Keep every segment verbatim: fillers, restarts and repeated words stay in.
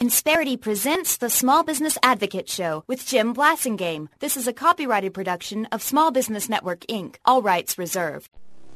Insperity presents the Small Business Advocate Show with Jim Blasingame. This is a copyrighted production of Small Business Network, Incorporated. All rights reserved.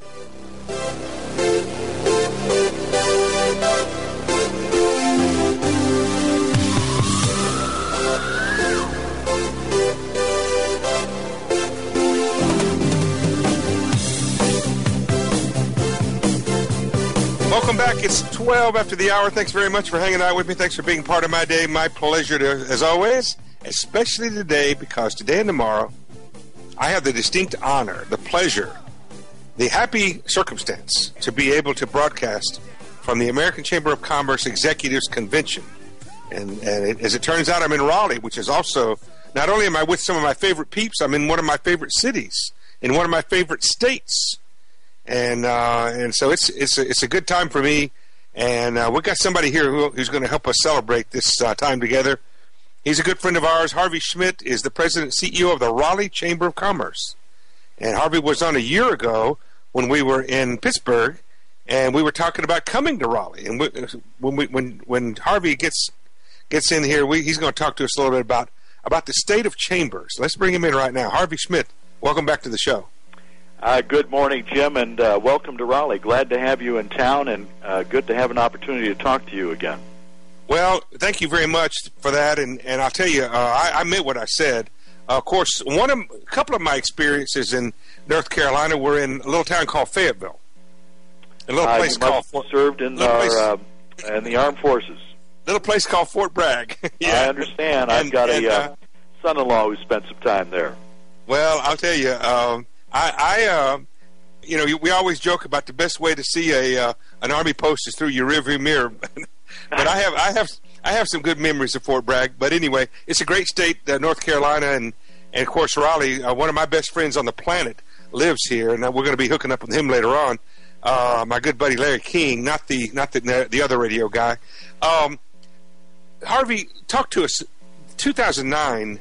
Welcome back. It's twelve after the hour. Thanks very much for hanging out with me. Thanks for being part of my day. My pleasure, to, as always, especially today, because today and tomorrow, I have the distinct honor, the pleasure, the happy circumstance to be able to broadcast from the American Chamber of Commerce Executives Convention. And, and it, as it turns out, I'm in Raleigh, which is also, not only am I with some of my favorite peeps, I'm in one of my favorite cities, in one of my favorite states. And uh, and so it's it's a, it's a good time for me, and uh, we've got somebody here who, who's going to help us celebrate this uh, time together. He's a good friend of ours. Harvey Schmidt is the president and C E O of the Raleigh Chamber of Commerce, and Harvey was on a year ago when we were in Pittsburgh, and we were talking about coming to Raleigh. And we, when we when when Harvey gets gets in here, we, he's going to talk to us a little bit about about the state of chambers. Let's bring him in right now. Harvey Schmidt, welcome back to the show. Uh, good morning, Jim, and uh, welcome to Raleigh. Glad to have you in town, and uh, good to have an opportunity to talk to you again. Well, thank you very much for that, and, and I'll tell you, uh, I, I meant what I said. Uh, of course, one of a couple of my experiences in North Carolina were in a little town called Fayetteville, a little uh, place you called Fort. Served in our place, uh, in the armed forces. Little place called Fort Bragg. Yeah. I understand. I've and, got and, a uh, uh, son-in-law who spent some time there. Well, I'll tell you. Um, I, I uh, you know, we always joke about the best way to see a uh, an army post is through your rearview mirror, but I have, I have, I have some good memories of Fort Bragg. But anyway, it's a great state, uh, North Carolina, and, and of course Raleigh. Uh, one of my best friends on the planet lives here, and we're going to be hooking up with him later on. Uh, my good buddy Larry King, not the not the the other radio guy. Um, Harvey, talk to us. two thousand nine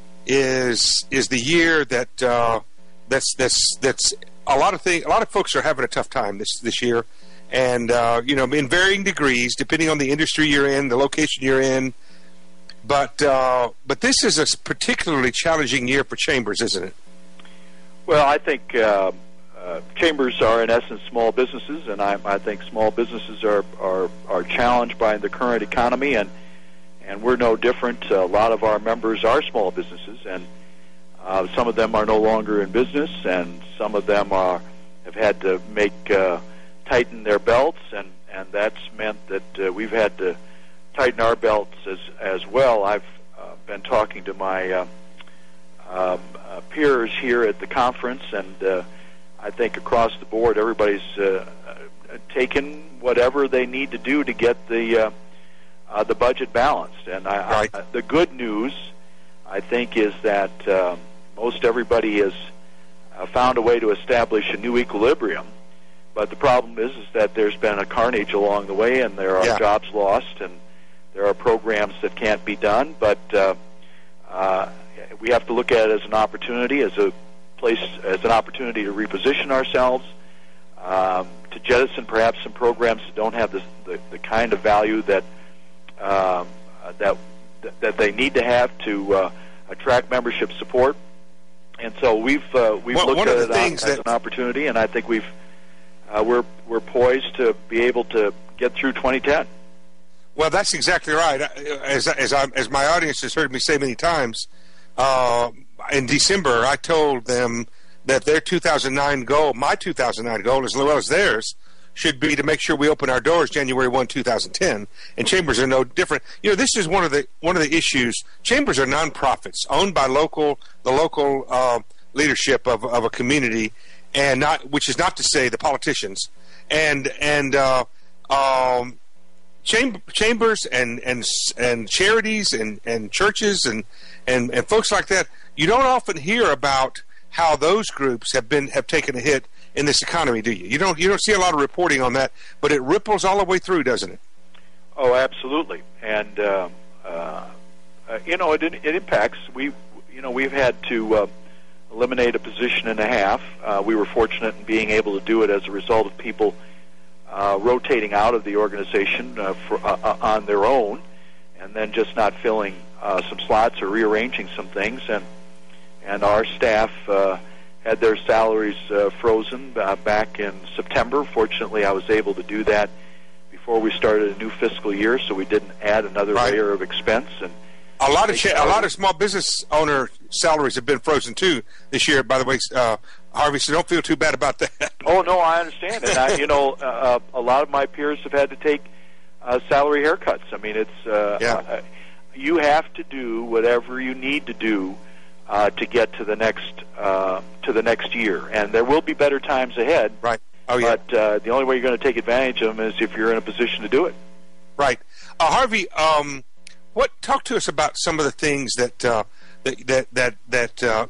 is is the year that. Uh, That's that's that's a lot of things. A lot of folks are having a tough time this this year, and uh, you know, in varying degrees, depending on the industry you're in, the location you're in. But uh, but this is a particularly challenging year for chambers, isn't it? Well, I think uh, uh, chambers are in essence small businesses, and I, I think small businesses are, are are challenged by the current economy, and and we're no different. A lot of our members are small businesses, and Uh, some of them are no longer in business, and some of them are have had to make uh, tighten their belts, and, and that's meant that uh, we've had to tighten our belts as as well. I've uh, been talking to my uh, um, uh, peers here at the conference, and uh, I think across the board, everybody's uh, uh, taken whatever they need to do to get the uh, uh, the budget balanced. And I, right. I, the good news, I think, is that uh, most everybody has uh, found a way to establish a new equilibrium. But the problem is, is that there's been a carnage along the way, and there are yeah. jobs lost, and there are programs that can't be done. But uh, uh, we have to look at it as an opportunity, as a place, as an opportunity to reposition ourselves, um, to jettison perhaps some programs that don't have the the, the kind of value that um, that that they need to have to uh, attract membership support. And so we've uh, we've well, looked at it as that... an opportunity, and I think we've uh, we're we're poised to be able to get through twenty ten. Well, that's exactly right. As as I, as my audience has heard me say many times, uh, in December I told them that their two thousand nine goal, my two thousand nine goal, as well as theirs, should be to make sure we open our doors January first, two thousand ten, and chambers are no different. You know, this is one of the one of the issues. Chambers are nonprofits owned by local the local uh, leadership of of a community, and not which is not to say the politicians, and and uh, um, chamber, chambers and and and charities and and churches and and and folks like that. You don't often hear about how those groups have been have taken a hit in this economy, do you? You don't you don't see a lot of reporting on that, but it ripples all the way through, doesn't it? Oh, absolutely. And uh, uh, uh, you know, it it impacts. We you know we've had to uh, eliminate a position and a half. Uh, we were fortunate in being able to do it as a result of people uh, rotating out of the organization uh, for, uh, uh, on their own, and then just not filling uh, some slots or rearranging some things. And and our staff uh, had their salaries uh, frozen uh, back in September. Fortunately, I was able to do that before we started a new fiscal year, so we didn't add another right. layer of expense. And a lot of cha- a lot of small business owner salaries have been frozen too this year. By the way, uh, Harvey, so don't feel too bad about that. Oh no, I understand, and I, you know, uh, a lot of my peers have had to take uh, salary haircuts. I mean, it's uh, yeah. uh, you have to do whatever you need to do uh, to get to the next uh, to the next year, and there will be better times ahead. Right. Oh yeah. But uh, the only way you're going to take advantage of them is if you're in a position to do it. Right. Uh, Harvey, um, what? Talk to us about some of the things that uh, that that that, that uh,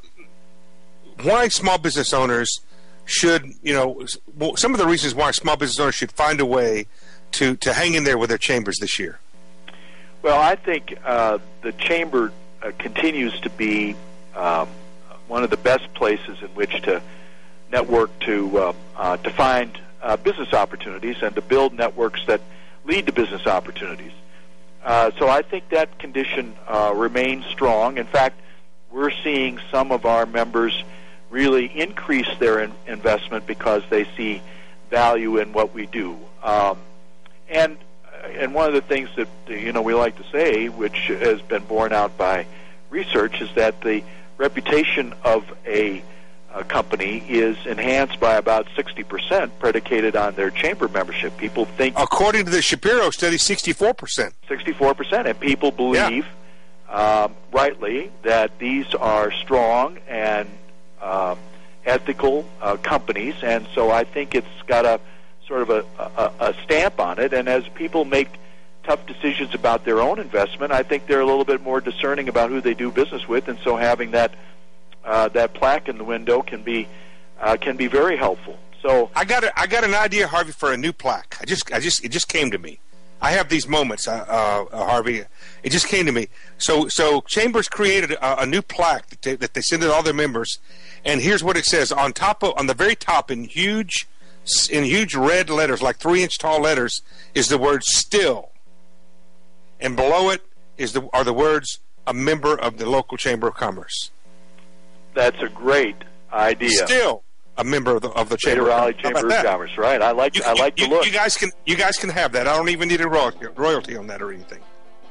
why small business owners should, you know, some of the reasons why small business owners should find a way to, to hang in there with their chambers this year. Well, I think uh, the chamber uh, continues to be um, one of the best places in which to network to uh, uh, to find uh, business opportunities and to build networks that lead to business opportunities. Uh, so I think that condition uh, remains strong. In fact, we're seeing some of our members really increase their in- investment because they see value in what we do. Um, and and one of the things that you know we like to say, which has been borne out by research, is that the reputation of a A company is enhanced by about sixty percent predicated on their chamber membership. People think... According to the Shapiro study, sixty-four percent. sixty-four percent. And people believe, yeah. um, rightly, that these are strong and uh, ethical uh, companies. And so I think it's got a sort of a, a, a stamp on it. And as people make tough decisions about their own investment, I think they're a little bit more discerning about who they do business with. And so having that Uh, that plaque in the window can be uh, can be very helpful. So I got a, I got an idea, Harvey, for a new plaque. I just I just it just came to me. I have these moments, uh, uh, Harvey. It just came to me. So so Chambers created a, a new plaque that they, that they send to all their members, and here's what it says on top of on the very top in huge in huge red letters, like three inch tall letters, is the word "still," and below it is the are the words "a member of the local Chamber of Commerce." That's a great idea. Still a member of the of the Chamber of Raleigh Chamber of Commerce, right? I like you, I like you, the look. You guys can you guys can have that. I don't even need a royalty, royalty on that or anything.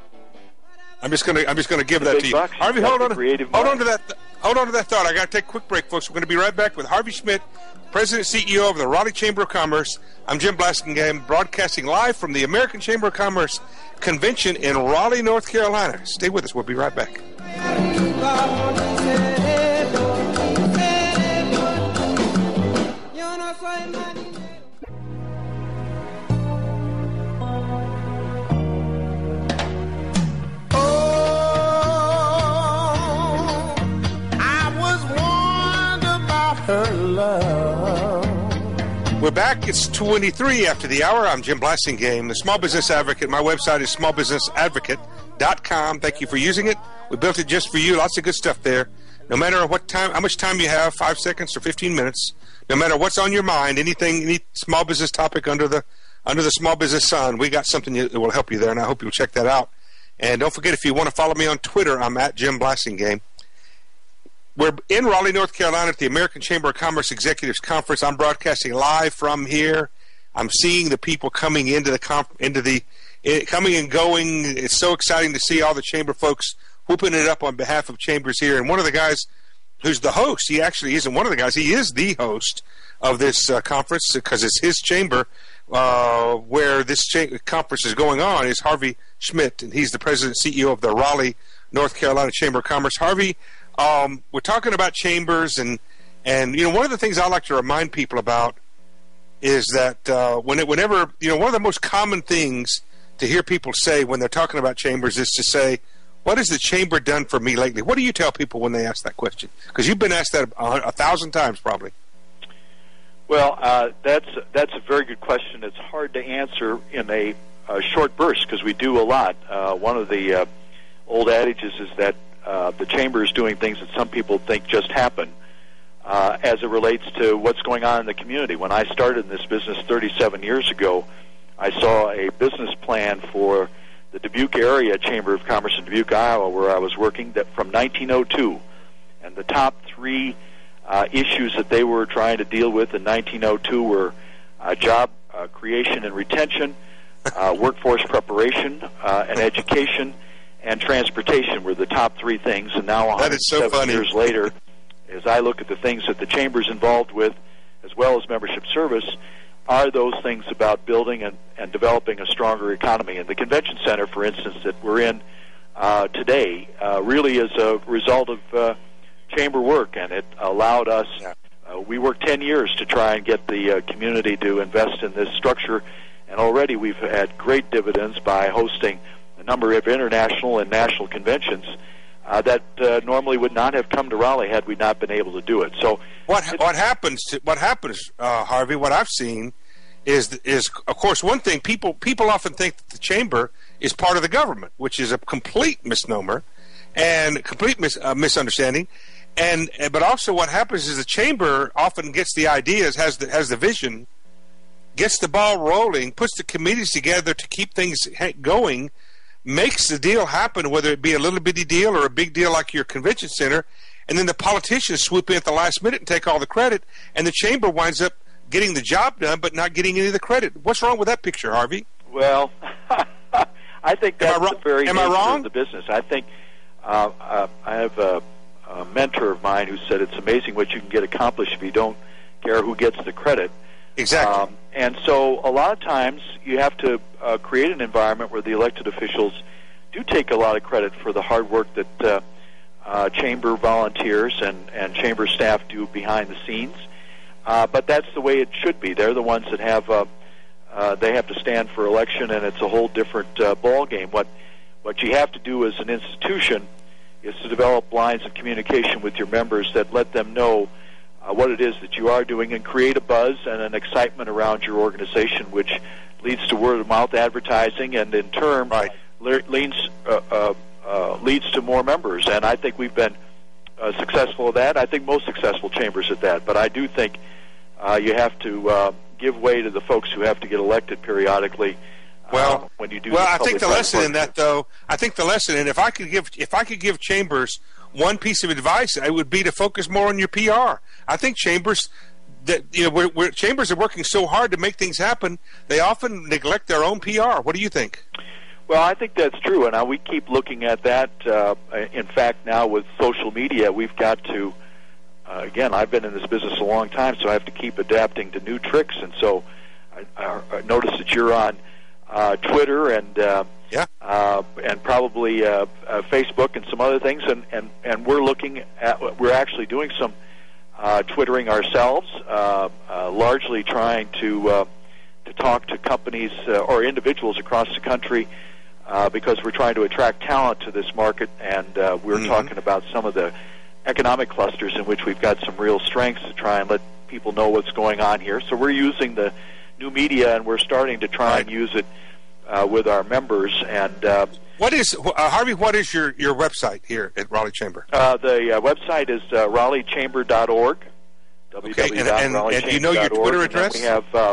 I'm just gonna I'm just gonna give that to you, bucks. Harvey. Hold on, hold mind. on to that. Hold on to that thought. I got to take a quick break, folks. We're going to be right back with Harvey Schmidt, President and C E O of the Raleigh Chamber of Commerce. I'm Jim Blasingame, broadcasting live from the American Chamber of Commerce Convention in Raleigh, North Carolina. Stay with us. We'll be right back. Her love. We're back. It's twenty-three after the hour. I'm Jim Blasingame, the Small Business Advocate. My website is small business advocate dot com. Thank you for using it. We built it just for you. Lots of good stuff there. No matter what time, how much time you have, five seconds or fifteen minutes. No matter what's on your mind, anything, any small business topic under the under the small business sun, we got something that will help you there, and I hope you'll check that out. And don't forget, if you want to follow me on Twitter, I'm at Jim Blasingame. We're in Raleigh, North Carolina at the American Chamber of Commerce Executives Conference. I'm broadcasting live from here. I'm seeing the people coming into the comp- into the uh, coming and going. It's so exciting to see all the chamber folks whooping it up on behalf of Chambers here. And one of the guys who's the host, he actually isn't one of the guys. He is the host of this uh, conference because it's his chamber uh, where this cha- conference is going on. Is Harvey Schmidt, and he's the president and C E O of the Raleigh, North Carolina Chamber of Commerce. Harvey. Um, we're talking about chambers, and, and you know, one of the things I like to remind people about is that uh, when it, whenever, you know, one of the most common things to hear people say when they're talking about chambers is to say, what has the chamber done for me lately? What do you tell people when they ask that question? Because you've been asked that a, a thousand times probably. Well, uh, that's, that's a very good question. It's hard to answer in a, a short burst because we do a lot. Uh, one of the uh, old adages is that Uh, the chamber is doing things that some people think just happen uh, as it relates to what's going on in the community. When I started in this business thirty-seven years ago, I saw a business plan for the the Dubuque Area Chamber of Commerce in Dubuque, Iowa, where I was working, that from nineteen oh two. And the top three uh, issues that they were trying to deal with in nineteen oh two were uh, job uh, creation and retention, uh, workforce preparation, uh, and education, and transportation were the top three things. And now, one hundred seven so years later, as I look at the things that the Chamber's involved with, as well as membership service, are those things about building and, and developing a stronger economy. And the convention center, for instance, that we're in uh, today, uh, really is a result of uh, Chamber work, and it allowed us, uh, we worked ten years to try and get the uh, community to invest in this structure, and already we've had great dividends by hosting a number of international and national conventions uh, that uh, normally would not have come to Raleigh had we not been able to do it. So what what happens to, what happens, uh, Harvey, what I've seen is, is of course, one thing, people, people often think that the Chamber is part of the government, which is a complete misnomer and complete mis, uh, misunderstanding. And but also what happens is the Chamber often gets the ideas, has the has the vision, gets the ball rolling, puts the committees together to keep things going, makes the deal happen, whether it be a little bitty deal or a big deal like your convention center, and then the politicians swoop in at the last minute and take all the credit, and the Chamber winds up getting the job done but not getting any of the credit. What's wrong with that picture, Harvey? Well, I think that's the very Am I nature wrong? of the business. I think uh, uh, I have a, a mentor of mine who said it's amazing what you can get accomplished if you don't care who gets the credit. Exactly. Um, and so a lot of times you have to uh, create an environment where the elected officials do take a lot of credit for the hard work that uh, uh, Chamber volunteers and, and Chamber staff do behind the scenes. Uh, but that's the way it should be. They're the ones that have uh, uh, they have to stand for election, and it's a whole different uh, ball game. What what you have to do as an institution is to develop lines of communication with your members that let them know uh, what it is that you are doing, and create a buzz and an excitement around your organization, which leads to word-of-mouth advertising, and in turn right. le- leads uh, uh, uh, leads to more members. And I think we've been uh, successful at that. I think most successful chambers at that. But I do think uh, you have to uh, give way to the folks who have to get elected periodically. Well, uh, when you do well, the I think the public lesson in that, though, I think the lesson, and if I could give, if I could give chambers one piece of advice, it would be to focus more on your P R. I think chambers, that you know, we're, we're, chambers are working so hard to make things happen, they often neglect their own P R. What do you think? Well, I think that's true, and uh, we keep looking at that. Uh, in fact, now with social media, we've got to. Uh, again, I've been in this business a long time, so I have to keep adapting to new tricks. And so, I, I, I noticed that you're on uh, Twitter and uh, yeah, uh, and probably uh, uh, Facebook and some other things. And, and, and we're looking at. We're actually doing some uh, Twittering ourselves, uh, uh, largely trying to uh, to talk to companies uh, or individuals across the country. Uh, because we're trying to attract talent to this market, and uh, we're mm-hmm. talking about some of the economic clusters in which we've got some real strengths to try and let people know what's going on here. So we're using the new media, and we're starting to try right. and use it uh, with our members. And uh, what is uh, Harvey? What is your, your website here at Raleigh Chamber? Uh, the uh, website is uh, raleigh chamber dot org. Okay, and, and, and do you know your Twitter address? We have uh,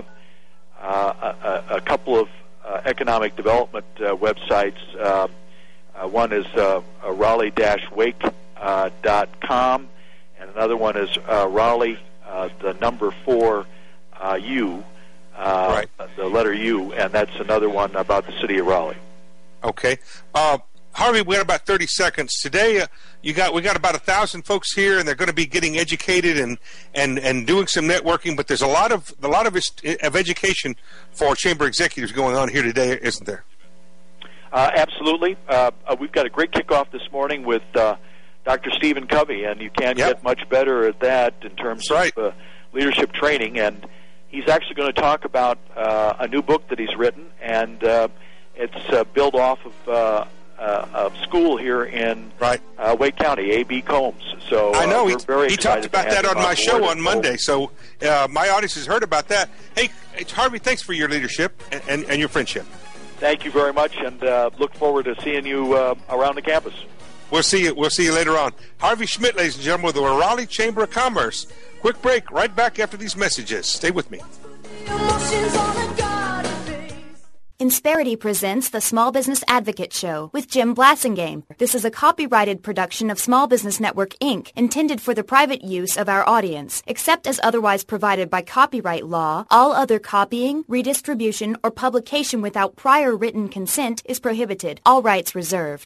uh, a, a couple of Uh, economic development uh, websites. Uh, uh, one is uh, uh, raleigh dash wake dot com, and another one is uh, Raleigh, uh, the number four, uh, U, uh, right. the letter U, and that's another one about the city of Raleigh. Okay. Uh, Harvey, we got about thirty seconds today. Uh, you got we got about a thousand folks here, and they're going to be getting educated and, and, and doing some networking. But there's a lot of a lot of of education for chamber executives going on here today, isn't there? Uh, absolutely. Uh, uh, we've got a great kickoff this morning with uh, Doctor Stephen Covey, and you can't yep. get much better at that in terms That's of right. uh, leadership training. And he's actually going to talk about uh, a new book that he's written, and uh, it's uh, built off of. Uh, Uh, of school here in right. uh, Wake County, A B Combs. So uh, I know he, very he talked about that on my show on Monday. So uh, my audience has heard about that. Hey, hey, Harvey, thanks for your leadership and, and, and your friendship. Thank you very much, and uh, look forward to seeing you uh, around the campus. We'll see you. We'll see you later on. Harvey Schmidt, ladies and gentlemen, with the Raleigh Chamber of Commerce. Quick break. Right back after these messages. Stay with me. Insperity presents the Small Business Advocate Show with Jim Blasingame. This is a copyrighted production of Small Business Network, Incorporated, intended for the private use of our audience. Except as otherwise provided by copyright law, all other copying, redistribution, or publication without prior written consent is prohibited. All rights reserved.